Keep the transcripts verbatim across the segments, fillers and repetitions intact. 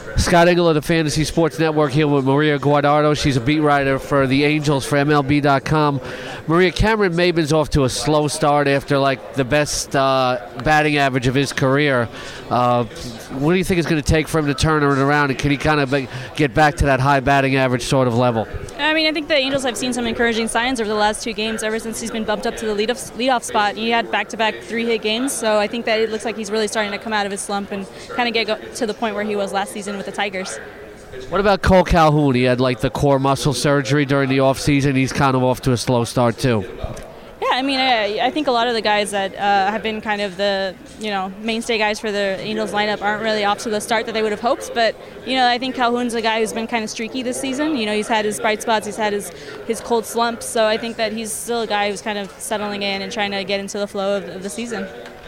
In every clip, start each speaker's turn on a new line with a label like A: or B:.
A: Scott Engel of the Fantasy Sports Network here with Maria Guardado. She's a beat writer for the Angels for M L B dot com. Maria, Cameron Maybin's off to a slow start after like the best uh, batting average of his career. Uh, what do you think it's going to take for him to turn it around, and can he kind of get back to that high batting average sort of level?
B: I mean, I think the Angels have seen some encouraging signs over the last two games ever since he's been bumped up to the leadoff, leadoff spot. He had back-to-back three-hit games, so I think that it looks like he's really starting to come out of his slump and kind of get go- to the point where he was last season with the Tigers.
A: What about Cole Calhoun? He had like the core muscle surgery during the offseason. He's kind of off to a slow start too.
B: Yeah, I mean, I, I think a lot of the guys that uh, have been kind of the, you know, mainstay guys for the Angels lineup aren't really off to the start that they would have hoped. But, you know, I think Calhoun's a guy who's been kind of streaky this season. You know, he's had his bright spots, he's had his, his cold slumps. So I think that he's still a guy who's kind of settling in and trying to get into the flow of, of the season.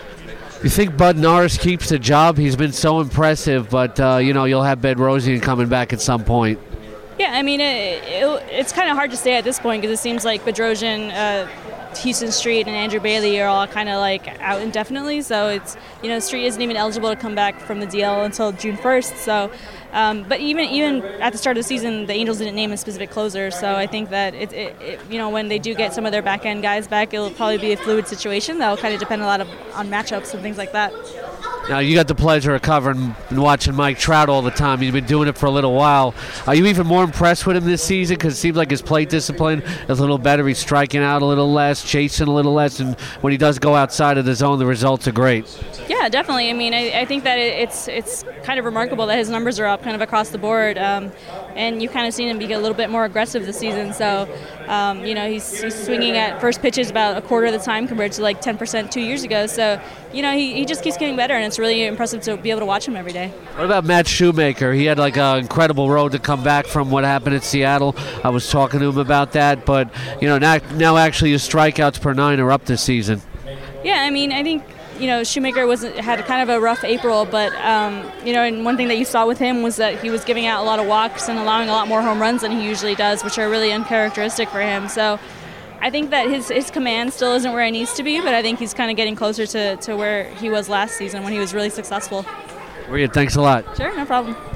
A: You think Bud Norris keeps the job? He's been so impressive, but, uh, you know, you'll have Bedrosian coming back at some point.
B: Yeah, I mean, it, it, it's kind of hard to say at this point because it seems like Bedrosian, uh, Houston Street, and Andrew Bailey are all kind of like out indefinitely. So it's, you know, Street isn't even eligible to come back from the D L until June first. So, um, but even even at the start of the season, the Angels didn't name a specific closer. So I think that it, it, it you know, when they do get some of their back end guys back, it'll probably be a fluid situation. That'll kind of depend a lot of, on matchups and things like that.
A: Now, you got the pleasure of covering and watching Mike Trout all the time. He's been doing it for a little while. Are you even more impressed with him this season? Because it seems like his plate discipline is a little better. He's striking out a little less, chasing a little less, and when he does go outside of the zone, the results are great.
B: Yeah, definitely. I mean, I, I think that it, it's it's kind of remarkable that his numbers are up kind of across the board, um, and you've kind of seen him be a little bit more aggressive this season. So, um, you know, he's, he's swinging at first pitches about a quarter of the time compared to like ten percent two years ago. So, you know, he, he just keeps getting better, and it's really impressive to be able to watch him every day.
A: What about Matt Shoemaker? He had like an incredible road to come back from what happened at Seattle. I was talking to him about that, but, you know, now, now actually his strikeouts per nine are up this season.
B: Yeah, I mean, I think, you know, Shoemaker was had kind of a rough April, but, um, you know, and one thing that you saw with him was that he was giving out a lot of walks and allowing a lot more home runs than he usually does, which are really uncharacteristic for him. So I think that his, his command still isn't where it needs to be, but I think he's kind of getting closer to, to where he was last season when he was really successful.
A: Maria, thanks a lot.
B: Sure, no problem.